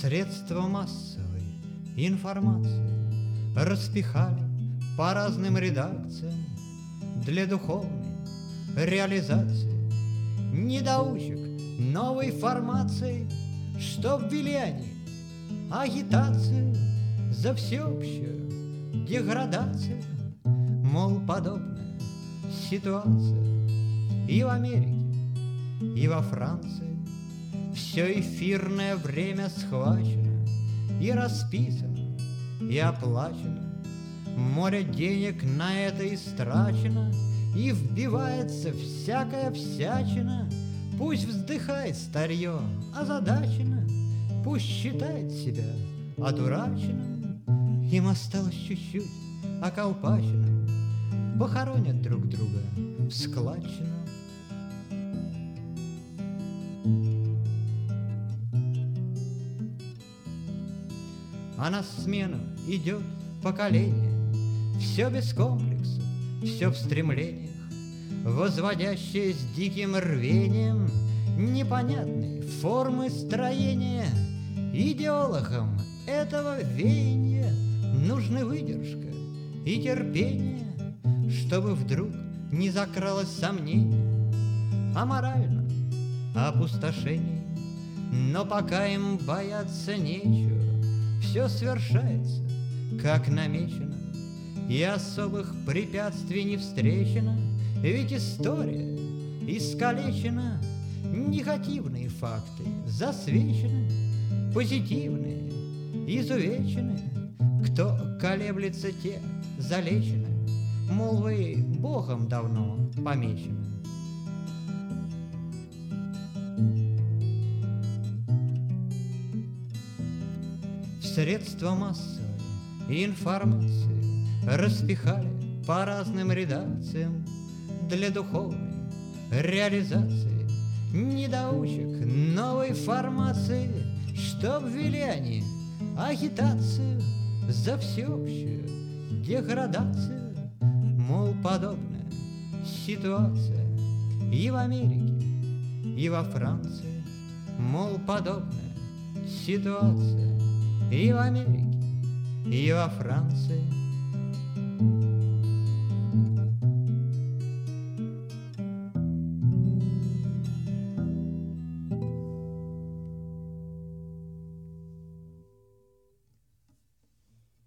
Средства массовой информации распихали по разным редакциям для духовной реализации недоучек новой формации, чтоб ввели они агитацию за всеобщую деградацию. Мол, подобная ситуация и в Америке, и во Франции. Все эфирное время схвачено и расписано, и оплачено. Море денег на это истрачено, и вбивается всякая всячина. Пусть вздыхает старье озадачено, пусть считает себя одураченным. Им осталось чуть-чуть околпаченным, похоронят друг друга в складчину. А на смену идет поколение, все без комплексов, все в стремлениях, возводящее с диким рвением непонятные формы строения. Идеологам этого веяния нужны выдержка и терпение, чтобы вдруг не закралось сомнение о моральном опустошении. Но пока им бояться нечего, все свершается, как намечено, и особых препятствий не встречено. Ведь история искалечена, негативные факты засвечены, позитивные изувечены. Кто колеблется, те залечены, мол, вы Богом давно помечены. Средства массовой информации распихали по разным редакциям для духовной реализации недоучек новой формации, чтоб ввели они агитацию за всеобщую деградацию. Мол, подобная ситуация и в Америке, и во Франции. Мол, подобная ситуация и в Америке, и во Франции.